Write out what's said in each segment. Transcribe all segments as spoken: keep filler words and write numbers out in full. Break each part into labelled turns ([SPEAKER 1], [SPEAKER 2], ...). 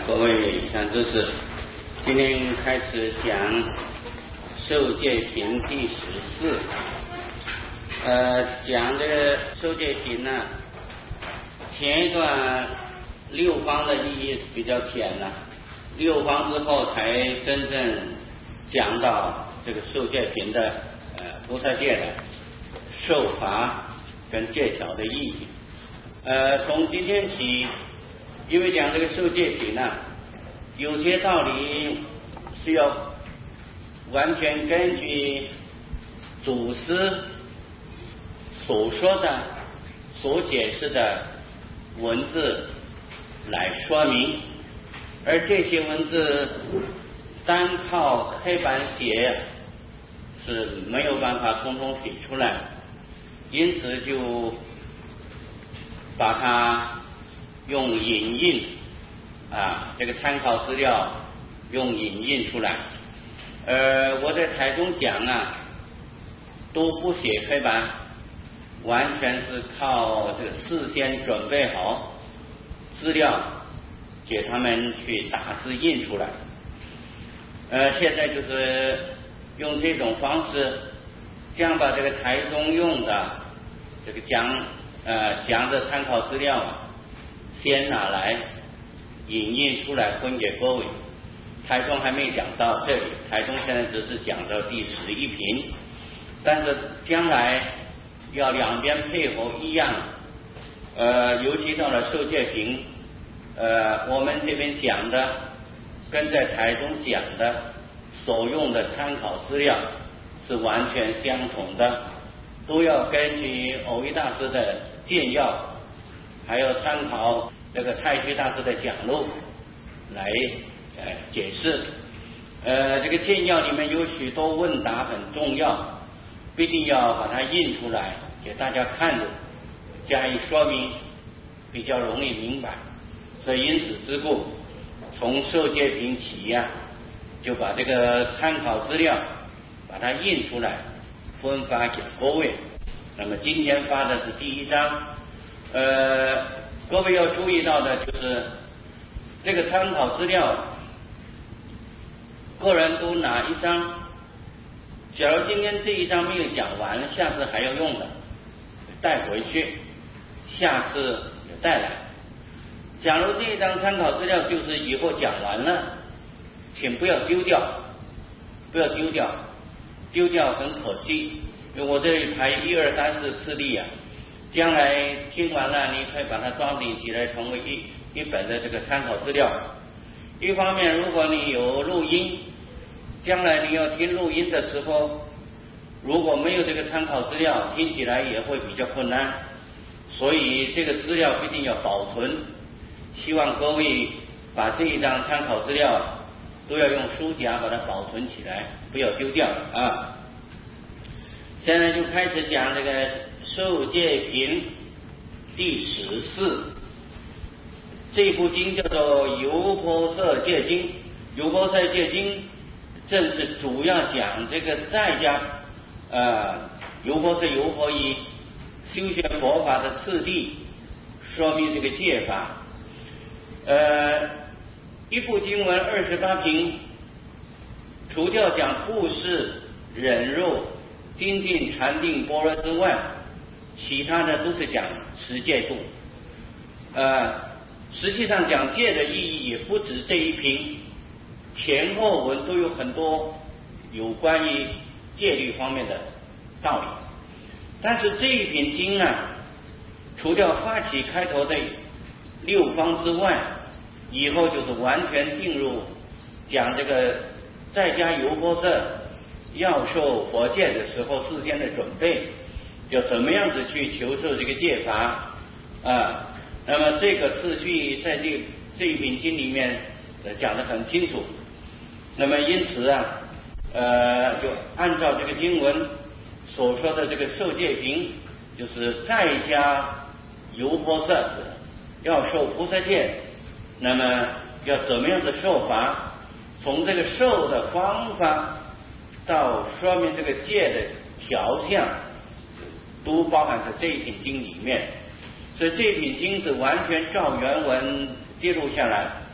[SPEAKER 1] 各位讲知识，今天开始讲受戒品第十四。呃，讲这个受戒品呢，前一段六方的意义比较浅了，六方之后才真正讲到这个受戒品的呃菩萨戒的受罚跟戒条的意义。呃，从今天起，因为讲这个受戒品呢，有些道理是要完全根据祖师所说的、所解释的文字来说明，而这些文字单靠黑板写是没有办法通通写出来，因此就把它用影印啊，这个参考资料用影印出来。呃，我在台中讲啊，都不写黑板，完全是靠这个事先准备好资料，给他们去打字印出来。呃，现在就是用这种方式，将把这个台中用的这个讲呃讲的参考资料啊，先拿来影印出来分给各位。台中还没讲到这里，台中现在只是讲到第十一品，但是将来要两边配合一样，呃，尤其到了受戒品，呃，我们这边讲的跟在台中讲的所用的参考资料是完全相同的，都要根据藕益大师的简要，还有参考这个太虚大师的讲录来呃解释。呃，这个简要里面有许多问答很重要，必定要把它印出来给大家看着，加以说明，比较容易明白。所以因此之故，从受戒品起呀、啊，就把这个参考资料把它印出来，分发给各位。那么今天发的是第一章，呃，各位要注意到的就是这个参考资料，个人都拿一张。假如今天这一章没有讲完，下次还要用的，带回去，下次也带来。假如这一张参考资料就是以后讲完了，请不要丢掉，不要丢掉，丢掉很可惜。因为我这里排一二三四次第啊，将来听完了，你可以把它装订起来，成为一一本的这个参考资料。一方面，如果你有录音，将来你要听录音的时候，如果没有这个参考资料，听起来也会比较困难，所以这个资料一定要保存。希望各位把这一张参考资料都要用书夹把它保存起来，不要丢掉啊。现在就开始讲这个受戒品第十四，这部经叫做《优婆塞戒经》。优婆塞戒经正是主要讲这个在家呃优婆塞优婆夷修学佛法的次第，说明这个戒法。呃，一部经文二十八品，除掉讲布施、忍辱、精进、禅定、般若之外，其他的都是讲持戒度。呃，实际上讲戒的意义也不止这一品，前后文都有很多有关于戒律方面的道理。但是这一品经呢，除掉发起开头的六方之外，以后就是完全进入讲这个在家优婆塞要受佛戒的时候事先的准备，要怎么样子去求受这个戒法啊。那么这个次序在这这一品经里面讲得很清楚。那么因此啊，呃，就按照这个经文所说的这个受戒品，就是在家优婆塞要受菩萨戒，那么要怎么样的受法，从这个受的方法到说明这个戒的条项，都包含在这一品经里面。所以这一品经是完全照原文记录下来，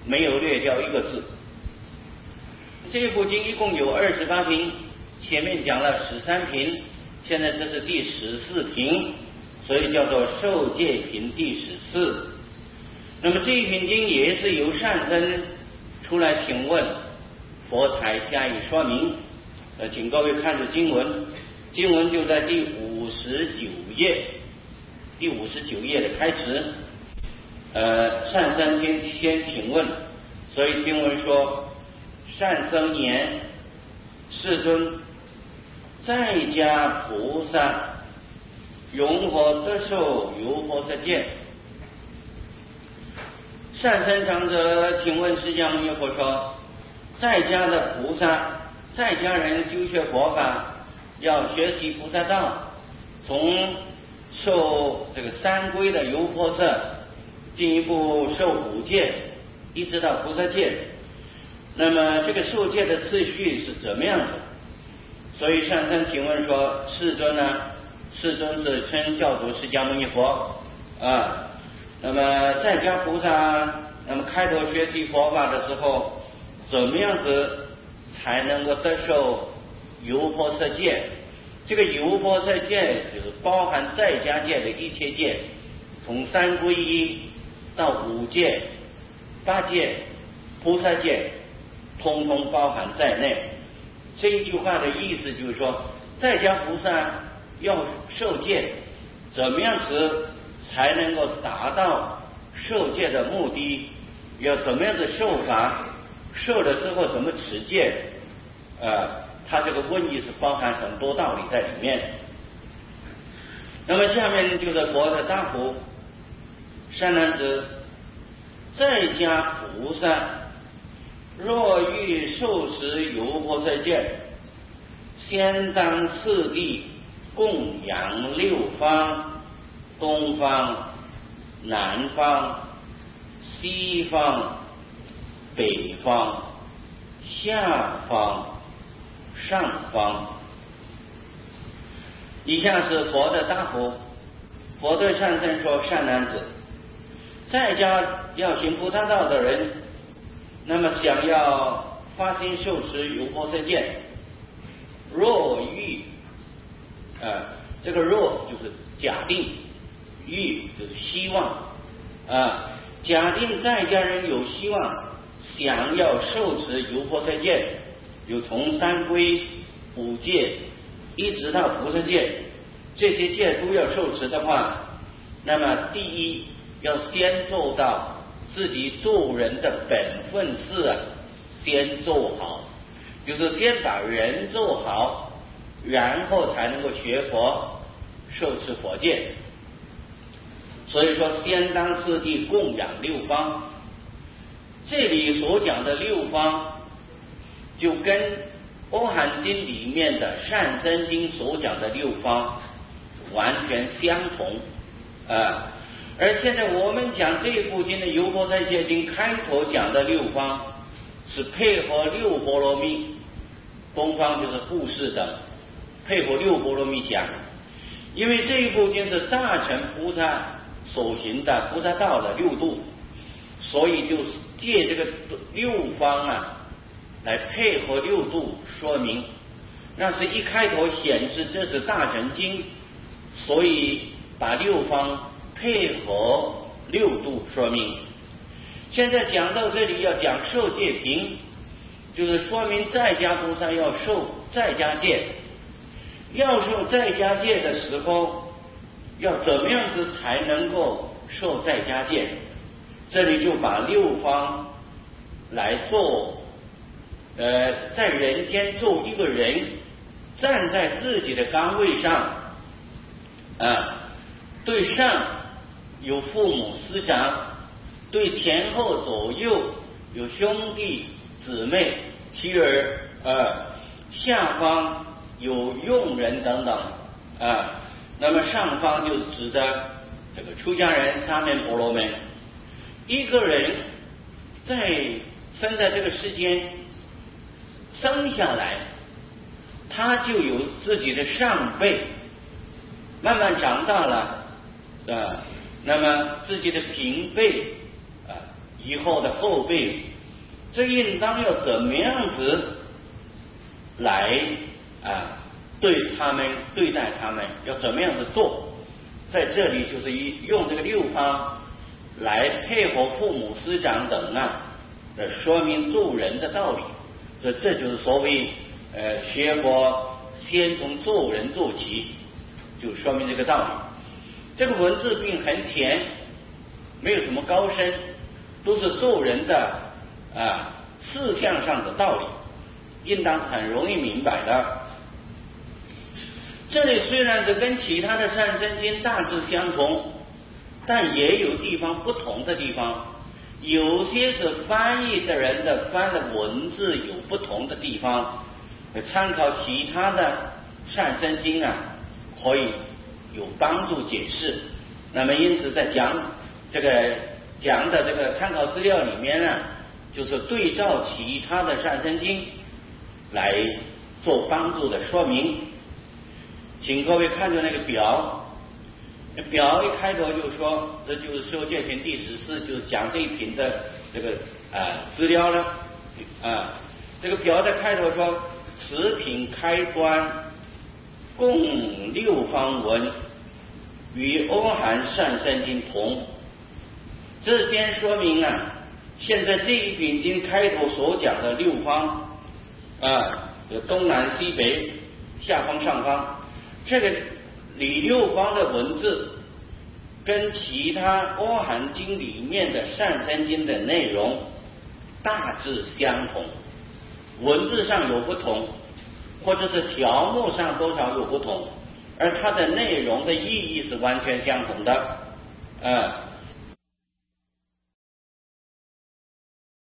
[SPEAKER 1] 没有略掉一个字。这部经一共有二十八品，前面讲了十三品，现在这是第十四品，所以叫做受戒品第十四。那么这一品经也是由善僧出来请问，佛才加以说明。呃，请各位看着经文，经文就在第五十九页，第五十九页的开始。呃，善僧先先请问，所以经文说：善僧言，世尊，在家菩萨如何得受由波萨戒？善僧长者请问释迦牟尼佛说，在家的菩萨，在家人修学佛法，要学习菩萨道，从受这个三归的由波萨，进一步受五戒，一直到菩萨戒。那么这个受戒的次序是怎么样的？所以善僧请问说，世尊呢？世尊是称教主释迦牟尼佛啊。那么在家菩萨，那么开头学习佛法的时候，怎么样子才能够得受由波萨戒？这个由波萨戒就是包含在家戒的一切戒，从三皈依到五戒、八戒、菩萨戒，通通包含在内。这一句话的意思就是说，在家菩萨要受戒，怎么样子才能够达到受戒的目的？要怎么样的受法？受了之后怎么持戒？呃，他这个问题是包含很多道理在里面。那么下面就是佛的大福，善男子，在家菩萨若欲受持由波萨戒，先当次第供养六方：东方、南方、西方、北方、下方、上方。以下是佛的大福。佛对善僧说：善男子，在家要行菩萨道的人，那么想要发心受持由波萨戒，若欲啊，这个若就是假定，欲就是希望啊，假定在家人有希望想要受持由波萨戒，有从三皈、五戒一直到菩萨戒，这些戒都要受持的话，那么第一要先做到自己做人的本分事啊，先做好，就是先把人做好，然后才能够学佛受持佛戒。所以说先当次第供养六方。这里所讲的六方就跟《阿含经》里面的《善生经》所讲的六方完全相同啊。而现在我们讲这部经的《由波萨戒经》开头讲的六方是配合六波罗蜜，东方就是布施等，配合六波罗蜜讲。因为这一部经是大乘菩萨所行的菩萨道的六度，所以就借这个六方啊来配合六度说明。那是一开头显示这是大乘经，所以把六方配合六度说明。现在讲到这里要讲受戒品，就是说明在家菩萨要受在家戒，要受在家戒的时候要怎么样子才能够受在家戒。这里就把六方来做呃，在人间做一个人，站在自己的岗位上啊，对上有父母师长，对前后左右有兄弟姊妹妻儿啊，下方有佣人等等啊，那么上方就指的这个出家人沙门婆罗门。一个人在生在这个世间生下来，他就有自己的上辈，慢慢长大了啊，那么自己的平辈啊以后的后辈，这应当要怎么样子来啊对他们对待他们，要怎么样子做？在这里就是用这个六方来配合父母师长等啊，来说明做人的道理。所以这就是所谓呃学佛先从做人做起，就说明这个道理。这个文字并很甜，没有什么高深，都是做人的啊事项上的道理，应当很容易明白的。这里虽然是跟其他的善生经大致相同，但也有地方不同的地方，有些是翻译的人的翻的文字有不同的地方，参考其他的善生经啊，可以有帮助解释。那么因此在讲这个讲的这个参考资料里面呢，就是对照其他的善生经来做帮助的说明。请各位看着那个表，表一开头就说，这就是受戒品第十四，就是讲这一品的这个啊资料了啊。这个表的开头说，此品开端共六方文，与欧韩善生经同。这先说明啊，现在这一品经开头所讲的六方啊，有东南西北下方上方。这个里六方的文字跟其他阿含经里面的善生经的内容大致相同，文字上有不同，或者是条目上多少有不同，而它的内容的意义是完全相同的。呃，